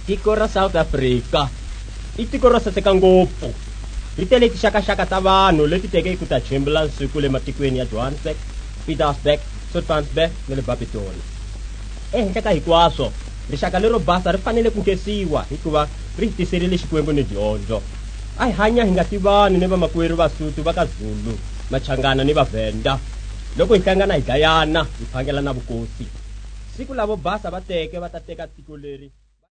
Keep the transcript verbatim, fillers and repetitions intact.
Tiko ra South Africa i tiko ro saseka ngopfu ri tele tixakaxaka ta vanhu leti teke ku ta Chamberlain siku le matikweni ya Johannesburg, Pietersburg, Soutpansberg na le Barberton. Ehenhla ka hinkwaswo rixaka lero basa ri fanele ku nkesiwa hikuva ri hi tiserile xikwembu ni dyondzo. A hi hanya hi nga tivani ni vamakwerhu Vasotho va ka Zulu, Machangana ni Vavenda. Loko hi hlangana hi dlayana hi phangela na vukosi. Siku lavo basa va teke va ta teka tiko leri